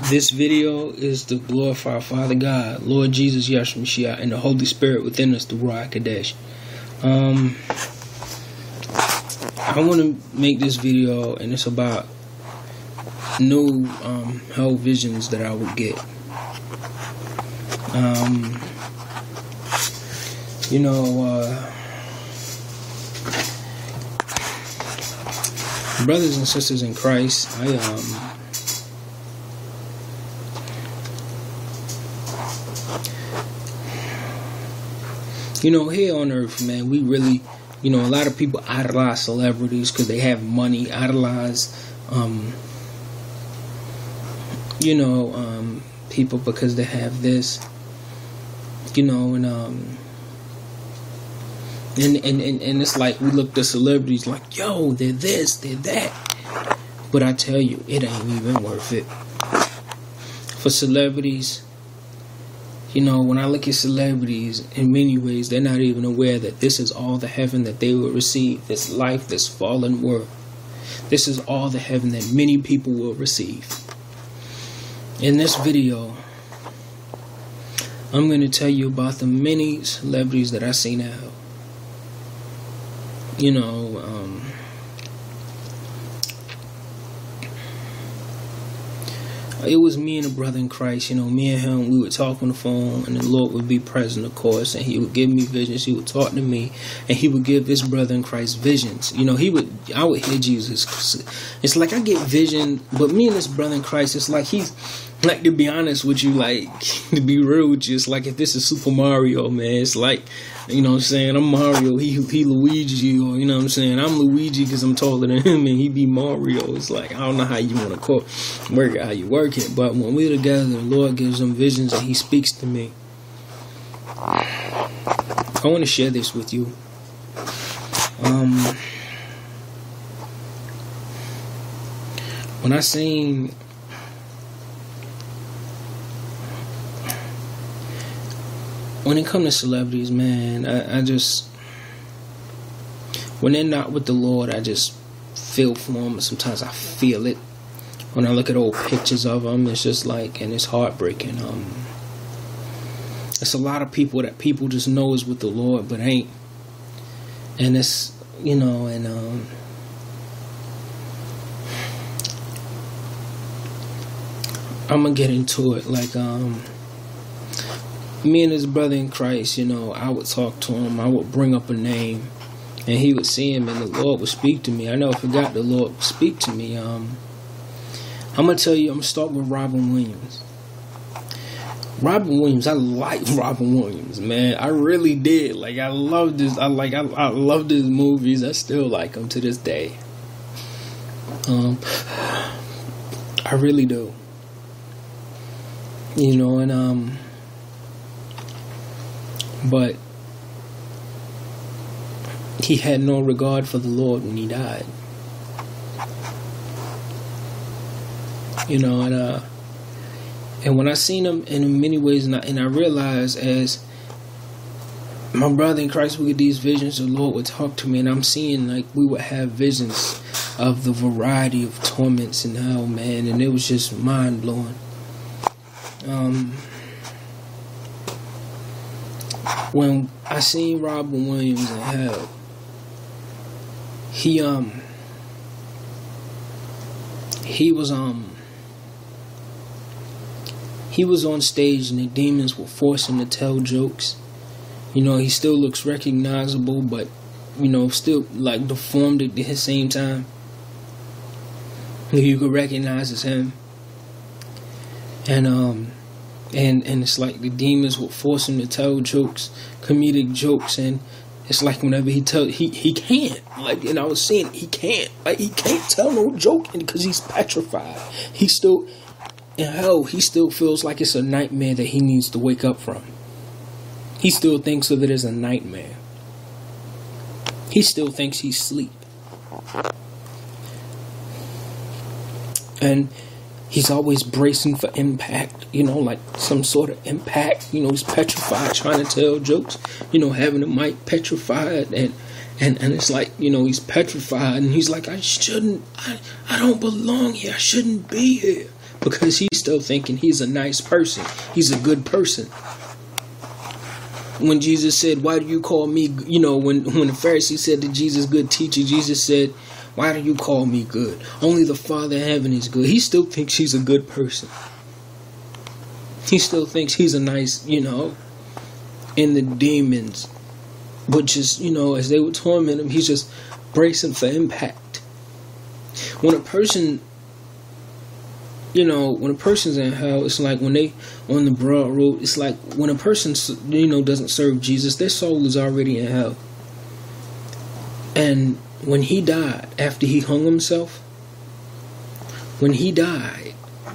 This video is to glorify Father God, Lord Jesus, Yahshua Mashiach, and the Holy Spirit within us, the Ruach Kadesh. I want to make this video, and it's about new hell visions that I would get. Brothers and sisters in Christ, here on earth, man, we really, a lot of people idolize celebrities because they have money, idolize, people because they have this, and it's like we look at celebrities like, yo, they're this, they're that. But I tell you, it ain't even worth it. For celebrities, when I look at celebrities, in many ways, they're not even aware that this is all the heaven that they will receive. This life, this fallen world. This is all the heaven that many people will receive. In this video, I'm going to tell you about the many celebrities that I see now. It was me and a brother in Christ, me and him, we would talk on the phone, and the Lord would be present, of course, and he would give me visions, he would talk to me, and he would give this brother in Christ visions. I would hear Jesus. It's like I get vision, but me and this brother in Christ, it's like he's, like, to be honest with you, like, to be real with you, it's like if this is Super Mario, man, it's like, I'm Mario, he Luigi, or, I'm Luigi because I'm taller than him, and he be Mario. It's like, I don't know how you want to work it, how you work it, but when we're together, the Lord gives him visions and he speaks to me. I want to share this with you. When I seen when it comes to celebrities, man, I just, when they're not with the Lord, I just feel for them, and sometimes I feel it. When I look at old pictures of them, it's just like, and it's heartbreaking. It's a lot of people that people just know is with the Lord, but ain't. And it's, I'm gonna get into it, like, me and his brother in Christ, I would talk to him, I would bring up a name, and he would see him, and the Lord would speak to me. I never forgot the Lord would speak to me. I'm going to tell you, I'm going to start with Robin Williams. Robin Williams, I like Robin Williams, man. I really did. Like, I love this. I love his movies. I still like them to this day. I really do. But he had no regard for the Lord when he died. And when I seen him in many ways, and I realized as my brother in Christ would get these visions, the Lord would talk to me, and I'm seeing like we would have visions of the variety of torments in hell, man, and it was just mind blowing. When I seen Robin Williams in hell, he was on stage and the demons would force him to tell jokes. He still looks recognizable, but still like deformed at the same time. You could recognize as him. And it's like the demons would force him to tell jokes, comedic jokes, and it's like whenever he can't. Like, and I was saying he can't. Like, he can't tell no joke because he's petrified. He still, in hell, he still feels like it's a nightmare that he needs to wake up from. He still thinks of it as a nightmare. He still thinks he's asleep. And he's always bracing for impact, like some sort of impact. He's petrified, trying to tell jokes, having the mic petrified, and it's like, he's petrified, and he's like, I don't belong here, I shouldn't be here. because he's still thinking he's a nice person. He's a good person. When Jesus said, why do you call me, when the Pharisees said to Jesus, good teacher, Jesus said, why do you call me good? Only the Father in heaven is good. He still thinks he's a good person. He still thinks he's a nice, and the demons, but just, as they would torment him, he's just bracing for impact. When a person, when a person's in hell, it's like when they on the broad road, it's like when a person, doesn't serve Jesus, their soul is already in hell. And when he died, after he hung himself, when he died,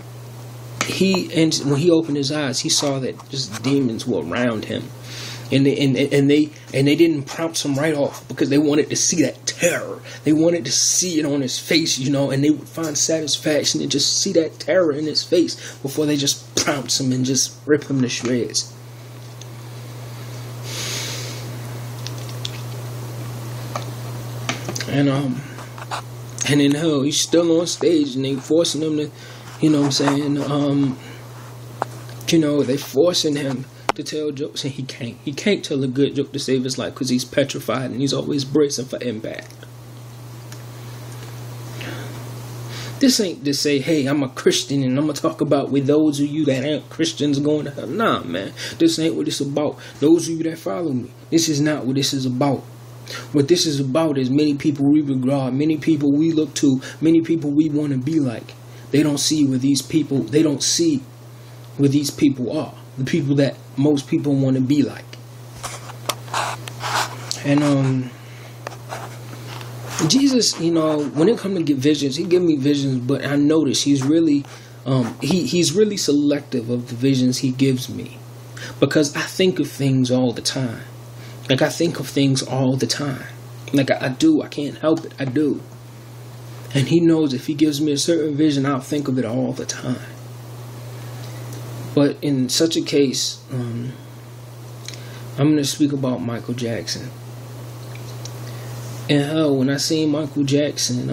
when he opened his eyes, he saw that just demons were around him. And they didn't pounce him right off because they wanted to see that terror. They wanted to see it on his face, and they would find satisfaction and just see that terror in his face before they just pounce him and just rip him to shreds. And in hell, he's still on stage and they forcing him to, they forcing him to tell jokes, and he can't tell a good joke to save his life because he's petrified and he's always bracing for impact. This ain't to say, hey, I'm a Christian and I'm gonna talk about with those of you that ain't Christians going to hell. Nah, man, this ain't what it's about. Those of you that follow me, this is not what this is about. What this is about is many people we regard, many people we look to, many people we want to be like. They don't see where these people are. The people that most people want to be like. And Jesus, when it comes to get visions, he give me visions, but I notice he's really he's really selective of the visions he gives me, because I think of things all the time. Like I think of things all the time. Like I do. I can't help it. I do. And he knows if he gives me a certain vision, I'll think of it all the time. But in such a case, I'm going to speak about Michael Jackson. And hell, when I seen Michael Jackson,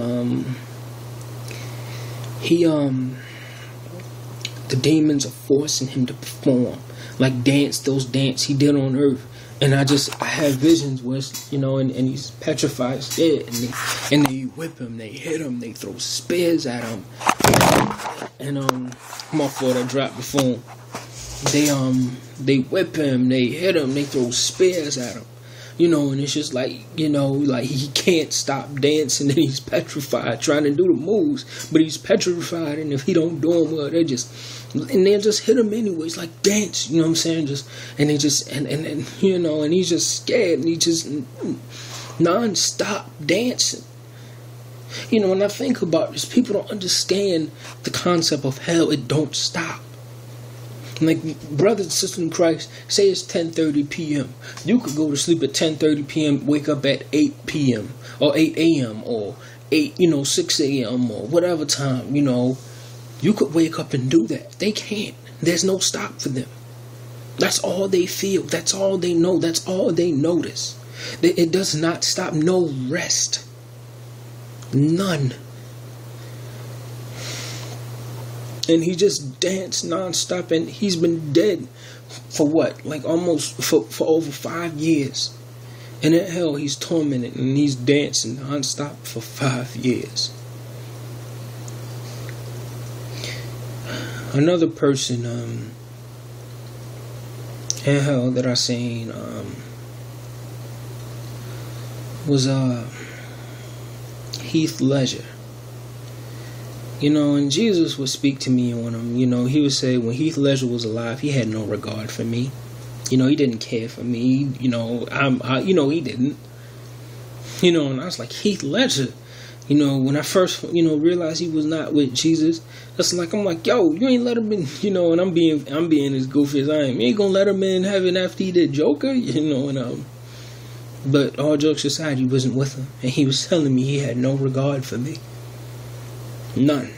the demons are forcing him to perform, like those dance he did on Earth. And I had visions where, and he's petrified, scared, and they whip him, they hit him, they throw spears at him. And my fault, I dropped the phone. They whip him, they hit him, they throw spears at him. And it's just like, like he can't stop dancing and he's petrified trying to do the moves, but he's petrified, and if he don't do them well, they'll just hit him anyways, like dance, and he's just scared and he just non-stop dancing. When I think about this, people don't understand the concept of hell. It don't stop. Like, brothers and sisters in Christ, say it's 10:30 p.m. You could go to sleep at 10:30 p.m., wake up at 8 p.m. or 8 a.m. or 6 a.m. or whatever time, You could wake up and do that. They can't. There's no stop for them. That's all they feel. That's all they know. That's all they notice. It does not stop. No rest. None. And he just danced nonstop, and he's been dead for what? Like almost for over 5 years. And in hell, he's tormented, and he's dancing nonstop for 5 years. Another person in hell that I seen was Heath Ledger. And Jesus would speak to me on him. He would say when Heath Ledger was alive, he had no regard for me. He didn't care for me. He didn't. And I was like, Heath Ledger. When I first, realized he was not with Jesus, I'm like, yo, you ain't let him in, and I'm being as goofy as I am. You ain't gonna let him in heaven after he did Joker, but all jokes aside, he wasn't with him, and he was telling me he had no regard for me. None.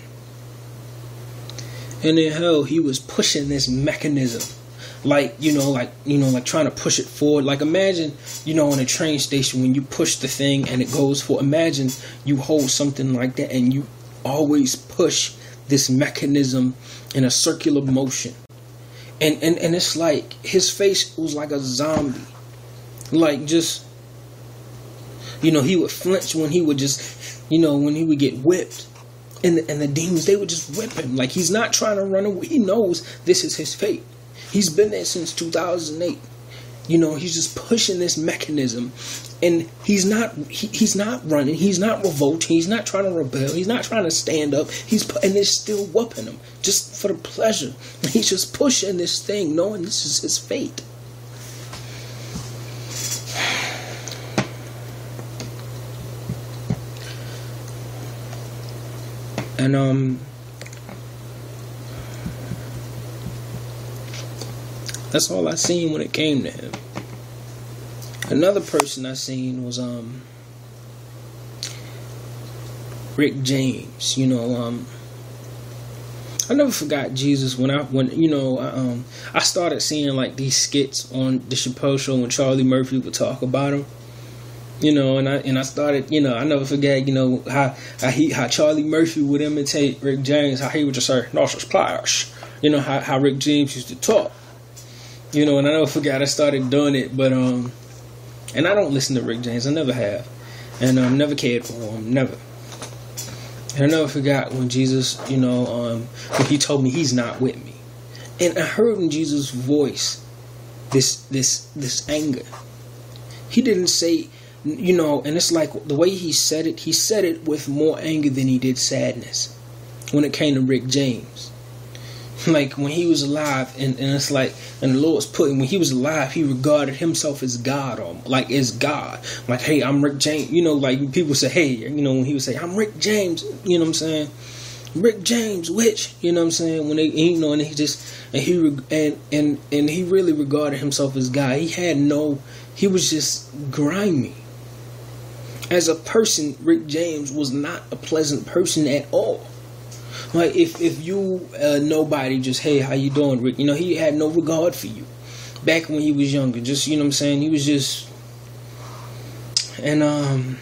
And in hell, he was pushing this mechanism, like trying to push it forward. Like imagine, in a train station when you push the thing and it goes forward. Imagine you hold something like that and you always push this mechanism in a circular motion. And it's like his face was like a zombie. Like just, he would flinch when he would just, when he would get whipped. And the demons, they would just whip him. Like he's not trying to run away. He knows this is his fate. He's been there since 2008. He's just pushing this mechanism. And he's not running. He's not revolting. He's not trying to rebel. He's not trying to stand up. And they're still whooping him just for the pleasure. He's just pushing this thing, knowing this is his fate. And that's all I seen when it came to him. Another person I seen was Rick James. I never forgot Jesus when I started seeing like these skits on the Chappelle Show when Charlie Murphy would talk about him. And I started, I never forget, how Charlie Murphy would imitate Rick James, how he would just say, "No splash," how Rick James used to talk. And I never forgot I started doing it, but and I don't listen to Rick James, I never have, and never cared for him, never. And I never forgot when Jesus, when he told me he's not with me, and I heard in Jesus' voice this anger. He didn't say, and it's like the way he said it with more anger than he did sadness when it came to Rick James. Like when he was alive, and it's like, and the Lord's putting, when he was alive, he regarded himself as God, or like as God. Like, hey, I'm Rick James. Like people say, hey, when he would say, I'm Rick James, what I'm saying? Rick James, which, what I'm saying? When they, and he just, and he really regarded himself as God. He was just grimy. As a person, Rick James was not a pleasant person at all. Like if you nobody just, hey, how you doing, Rick? He had no regard for you back when he was younger. Just, what I'm saying? He was just, and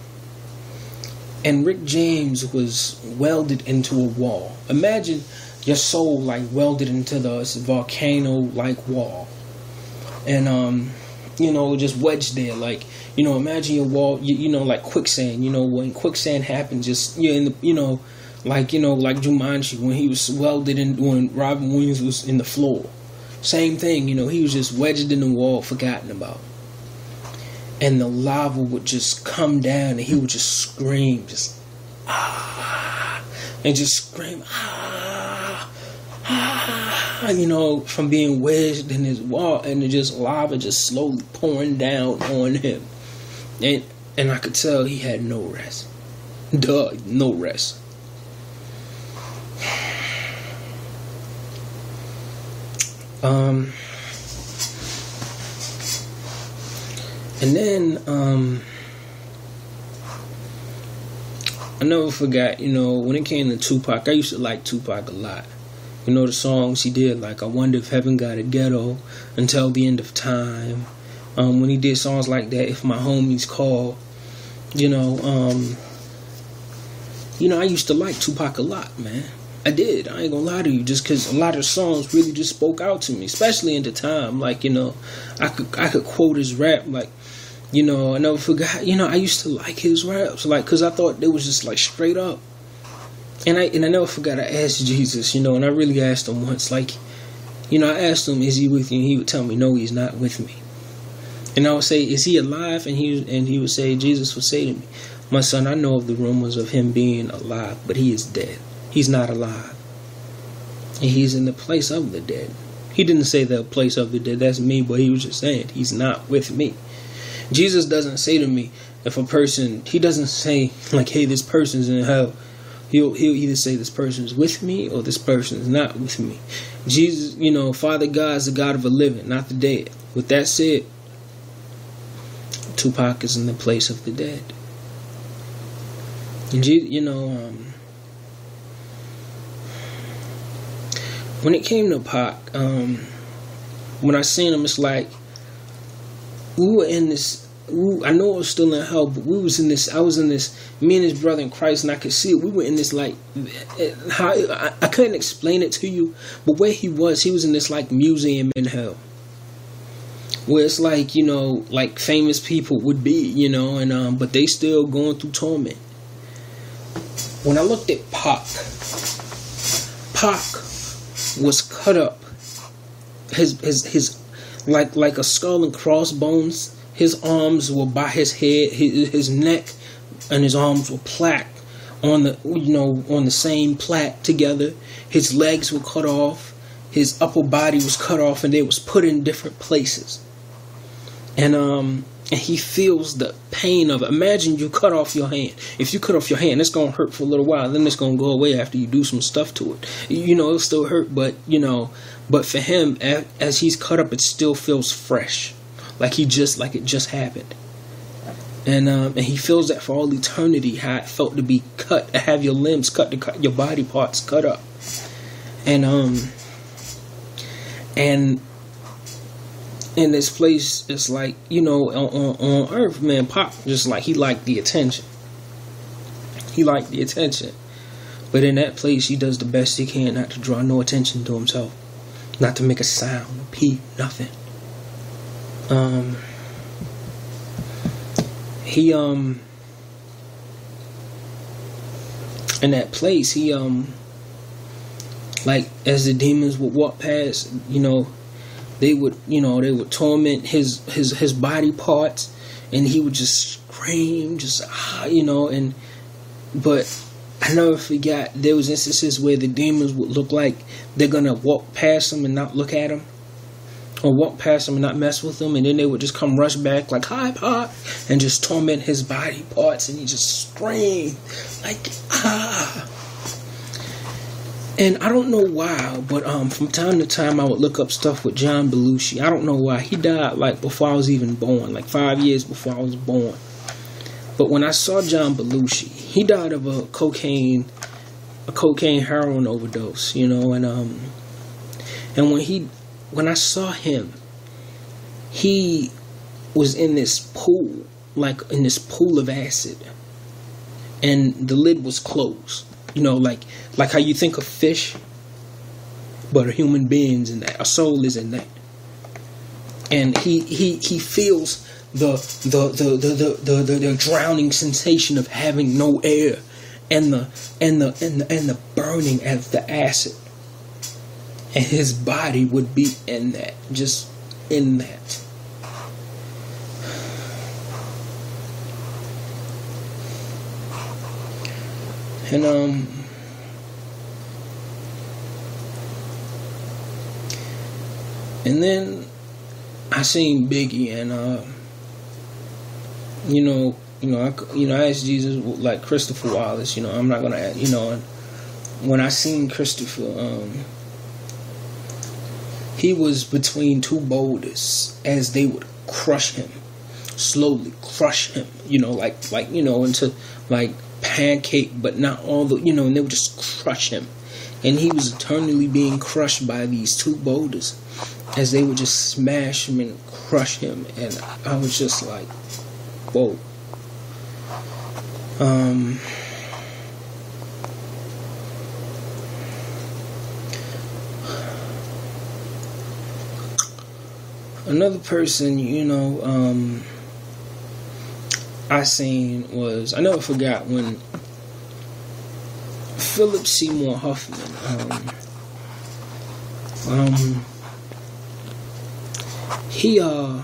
Rick James was welded into a wall. Imagine your soul like welded into this volcano like wall, and just wedged there. Like, imagine your wall, like quicksand. When quicksand happens, just in the, like Jumanji, when he was welded in, when Robin Williams was in the floor. Same thing, he was just wedged in the wall, forgotten about. And the lava would just come down and he would just scream, just, and just scream, from being wedged in his wall, and it just lava just slowly pouring down on him. And I could tell he had no rest. No rest. And then I never forgot, when it came to Tupac, I used to like Tupac a lot. The songs he did, like I Wonder If Heaven Got a Ghetto, Until the End of Time. When he did songs like that, If My Homies Call, I used to like Tupac a lot, man. I did. I ain't gonna lie to you, just because a lot of songs really just spoke out to me, especially in the time. Like, I could quote his rap, like, I never forgot. I used to like his raps, like, because I thought they was just like straight up. And I never forgot. I asked Jesus, and I really asked him once, like, I asked him, is he with you? And he would tell me, no, he's not with me. And I would say, is he alive? And he would say, Jesus would say to me, my son, I know of the rumors of him being alive, but he is dead. He's not alive. And he's in the place of the dead. He didn't say the place of the dead, that's me, but he was just saying he's not with me. Jesus doesn't say to me, if a person, he doesn't say like, hey, this person's in hell. He'll either say this person's with me or this person's not with me. Jesus, Father God is the God of the living, not the dead. With that said, Tupac is in the place of the dead. And when it came to Pac, when I seen him, it's like we were in this I know I was still in hell, but we was in this. I was in this. Me and his brother in Christ, and I could see it. We were in this like, how I couldn't explain it to you, but where he was in this like museum in hell, where it's like, you know, like famous people would be, you know, and but they still going through torment. When I looked at Pac was cut up. His like a skull and crossbones. His arms were by his head. His neck and his arms were plaqued on the same plaque together. His legs were cut off. His upper body was cut off, and they was put in different places. And he feels the pain of it. Imagine you cut off your hand. If you cut off your hand, it's gonna hurt for a little while. Then it's gonna go away after you do some stuff to it. You know, it'll still hurt, but you know. But for him, as he's cut up, it still feels fresh, like it just happened. And he feels that for all eternity, how it felt to be cut, to have your limbs cut, to cut your body parts cut up. And in this place, it's like, you know, on earth, man, Pop just like, he liked the attention. He liked the attention. But in that place, he does the best he can not to draw no attention to himself. Not to make a sound, a peep, nothing. He in that place, he like, as the demons would walk past, you know, they would torment his body parts, and he would just scream, you know. But I never forgot, there was instances where the demons would look like they're gonna walk past him and not look at him, or walk past him and not mess with him, and then they would just come rush back like, "Hi, Pop," and just torment his body parts, and he just scream like, ah. And I don't know why, but from time to time I would look up stuff with John Belushi. I don't know why. He died like before I was even born, like 5 years before I was born. But when I saw John Belushi, he died of a cocaine heroin overdose, you know, and when I saw him, he was in this pool, like in this pool of acid, and the lid was closed. You know, like how you think of fish, but a human being's in that, a soul is in that, and he feels the drowning sensation of having no air, and the burning of the acid, and his body would be in that, just in that. And then I seen Biggie, and I asked Jesus, like Christopher Wallace, you know, I'm not gonna, you know, and when I seen Christopher, he was between two boulders as they would crush him, slowly crush him, you know, like you know, into like pancake, but not all the, you know, and they would just crush him, and he was eternally being crushed by these two boulders as they would just smash him and crush him. And I was just like, whoa. Another person, you know, I seen was, I never forgot when Philip Seymour Hoffman, he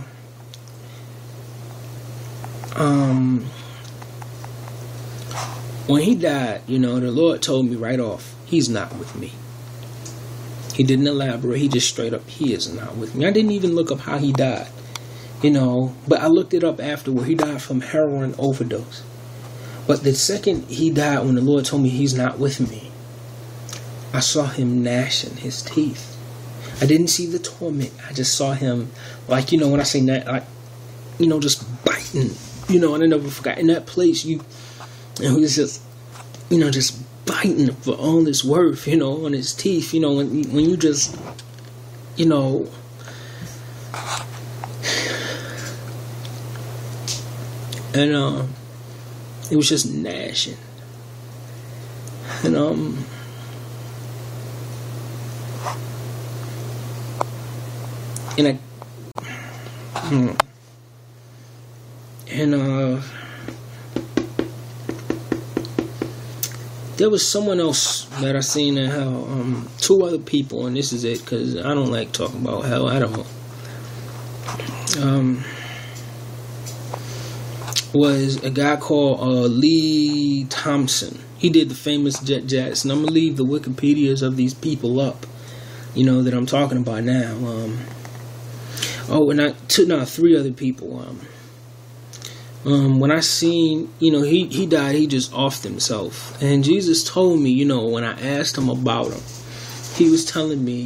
when he died, you know, the Lord told me right off, he's not with me. He didn't elaborate. He just straight up, he is not with me. I didn't even look up how he died, you know, but I looked it up afterward. He died from heroin overdose. But the second he died, when the Lord told me he's not with me, I saw him gnashing his teeth. I didn't see the torment. I just saw him, like, you know, when I say that, like, you know, just biting, you know, and I never forgot in that place, and he was just, you know, just biting for all his worth, you know, on his teeth, you know, when you just, you know, and it was just gnashing, and there was someone else that I seen in hell, 2 other people, and this is it, because I don't like talking about hell at all. Was a guy called Lee Thompson. He did the famous Jet Jets, and I'm gonna leave the Wikipedias of these people up, that I'm talking about now. And 3 other people. When I seen, he died, he just offed himself. And Jesus told me, when I asked him about him, he was telling me,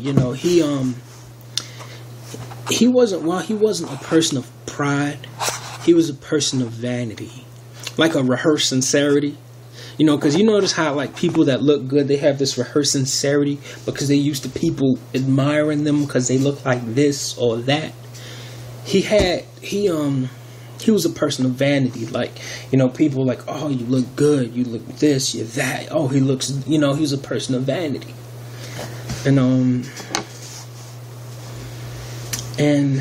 he wasn't a person of pride. He was a person of vanity, like a rehearsed sincerity. Because you notice how, like, people that look good, they have this rehearsed sincerity because they used to people admiring them because they look like this or that. He was a person of vanity. Like, people like, oh, you look good, you look this, you're that. Oh, he looks, he was a person of vanity. And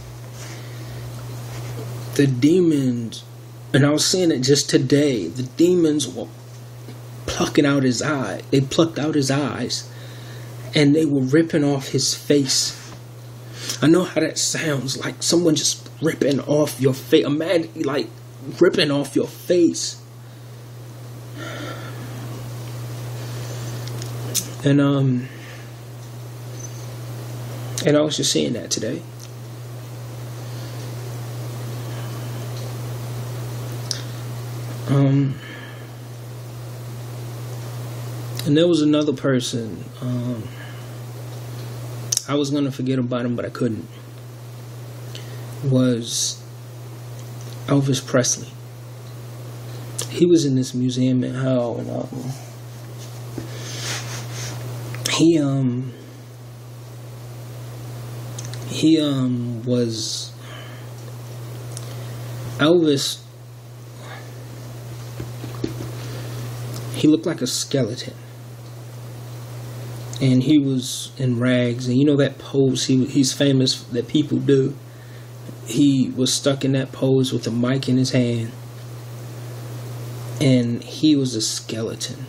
the demons, and I was saying it just today, the demons were plucking out his eye. They plucked out his eyes, and they were ripping off his face. I know how that sounds, like someone just ripping off your face. Imagine, like, ripping off your face. And I was just saying that today. And there was another person. I was gonna forget about him, but I couldn't. Was Elvis Presley. He was in this museum in hell, and he was Elvis. He looked like a skeleton, and he was in rags, and that pose he's famous that people do. He was stuck in that pose with a mic in his hand, and he was a skeleton.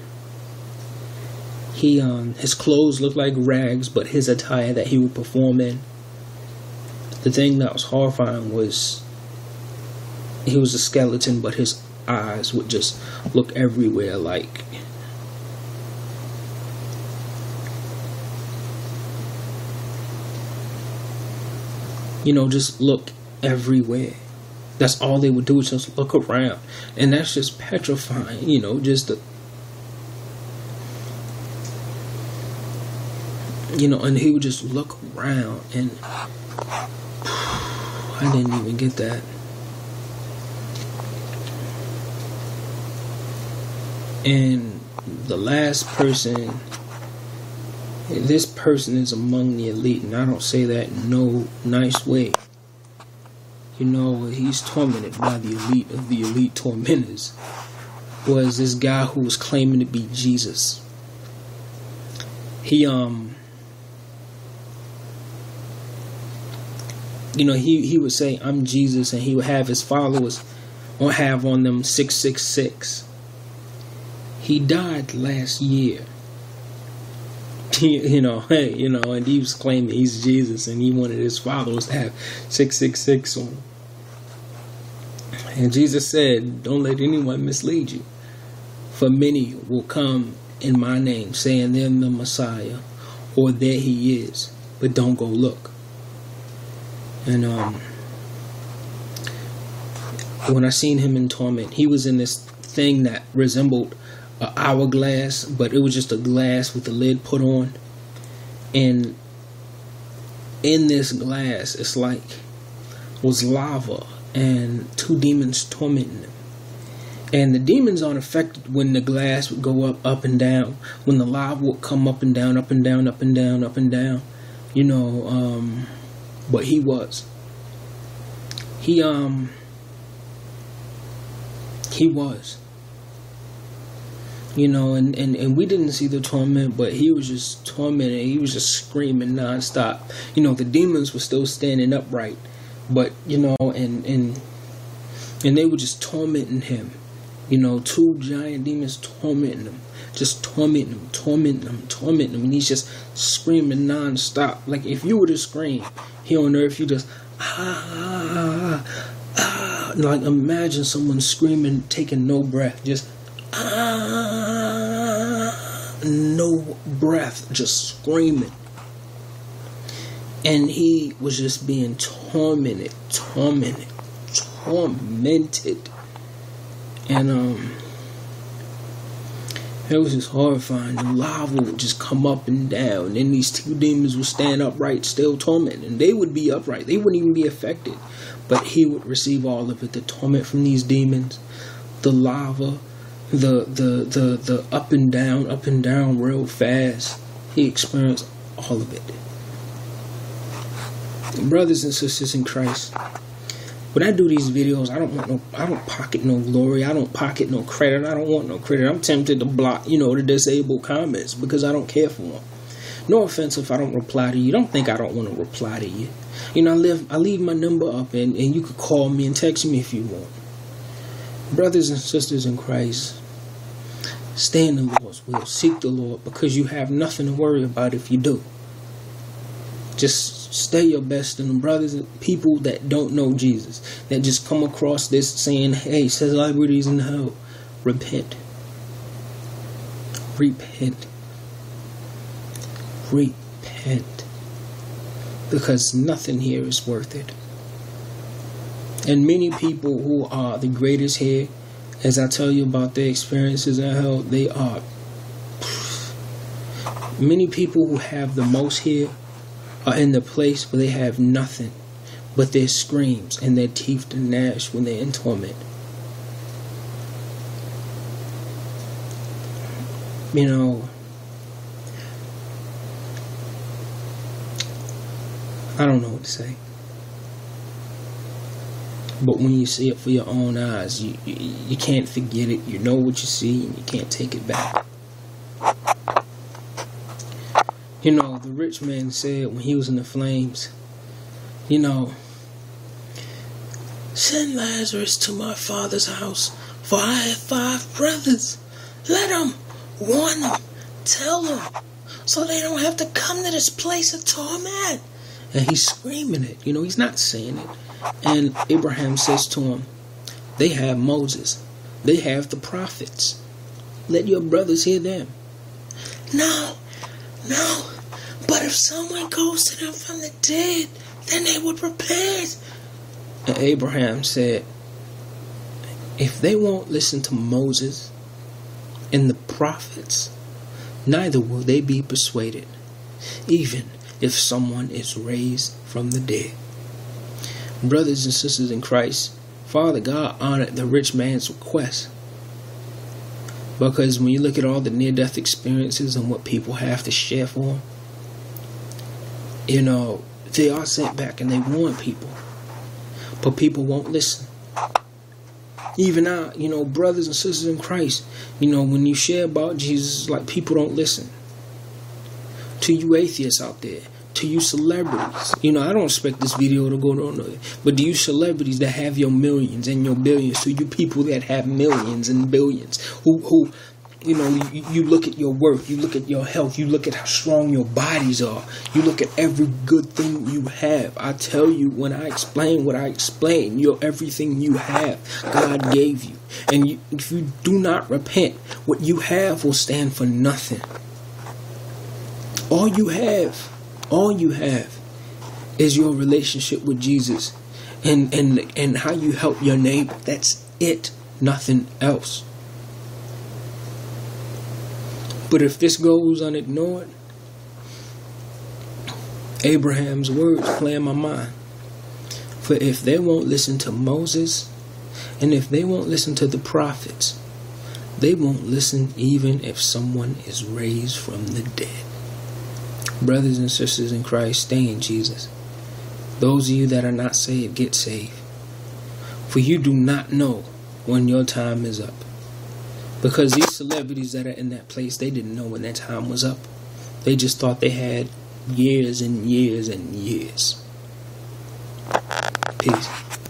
His clothes looked like rags, but his attire that he would perform in, the thing that was horrifying was he was a skeleton, but his eyes would just look everywhere, like just look everywhere. That's all they would do, is just look around, and that's just petrifying. Just the and he would just look around, and I didn't even get that. And the last person, this person is among the elite, and I don't say that in no nice way. He's tormented by the elite of the elite tormentors. Was this guy who was claiming to be Jesus. He would say, I'm Jesus, and he would have his followers or have on them 666. He died last year. And he was claiming he's Jesus, and he wanted his followers to have 666 on him. And Jesus said, don't let anyone mislead you, for many will come in my name, saying they're the Messiah, or there he is, but don't go look. And when I seen him in torment, he was in this thing that resembled an hourglass, but it was just a glass with the lid put on. And in this glass, it's like was lava and 2 demons tormenting them. And the demons aren't affected when the glass would go up and down, when the lava would come up and down, up and down, up and down, up and down. But he was. He was. You know, and we didn't see the torment, but he was just tormented. He was just screaming nonstop. You know, the demons were still standing upright, but, you know, and they were just tormenting him. You know, 2 giant demons tormenting him. Just tormenting him. And he's just screaming nonstop. Like, if you were to scream here on earth, you just, like, imagine someone screaming, taking no breath. Just, no breath, just screaming. And he was just being tormented. And it was just horrifying. The lava would just come up and down, and then these 2 demons would stand upright, still tormenting. And they would be upright, they wouldn't even be affected, but he would receive all of it. The torment from these demons, the lava, the up and down real fast. He experienced all of it. Brothers and sisters in Christ, when I do these videos, I don't pocket no glory. I don't pocket no credit. I don't want no credit. I'm tempted to block, you know, the disabled comments because I don't care for them. No offense if I don't reply to you. Don't think I don't want to reply to you. You know, I leave my number up, and you could call me and text me if you want. Brothers and sisters in Christ, stay in the Lord's will. Seek the Lord, because you have nothing to worry about if you do. Just stay your best. And the brothers and people that don't know Jesus, that just come across this saying, hey, celebrities in hell, repent. Because nothing here is worth it. And many people who are the greatest here, as I tell you about their experiences in hell, they are. Many people who have the most here are in the place where they have nothing but their screams and their teeth to gnash when they're in torment. You know, I don't know what to say. But when you see it for your own eyes, you can't forget it. You know what you see, and you can't take it back. You know, the rich man said when he was in the flames, you know, send Lazarus to my father's house, for I have 5 brothers. Let them, warn them, tell them, so they don't have to come to this place of torment. And he's screaming it. You know, he's not saying it. And Abraham says to him, they have Moses. They have the prophets. Let your brothers hear them. No. But if someone goes to them from the dead, then they would repent. And Abraham said, if they won't listen to Moses and the prophets, neither will they be persuaded, even if someone is raised from the dead. Brothers and sisters in Christ, Father God honored the rich man's request. Because when you look at all the near-death experiences and what people have to share for them, you know, they are sent back and they warn people. But people won't listen. Even now, you know, brothers and sisters in Christ, you know, when you share about Jesus, like, people don't listen. To you atheists out there, to you celebrities, you know, I don't expect this video to go on, but to you celebrities that have your millions and your billions, to you people that have millions and billions, who you know, you look at your worth, you look at your health, you look at how strong your bodies are, you look at every good thing you have. I tell you, when I explain what I explain, everything you have, God gave you. And if you do not repent, what you have will stand for nothing. All you have is your relationship with Jesus and how you help your neighbor. That's it, nothing else. But if this goes unignored, Abraham's words play in my mind. For if they won't listen to Moses, and if they won't listen to the prophets, they won't listen even if someone is raised from the dead. Brothers and sisters in Christ, stay in Jesus. Those of you that are not saved, get saved. For you do not know when your time is up. Because these celebrities that are in that place, they didn't know when their time was up. They just thought they had years and years and years. Peace.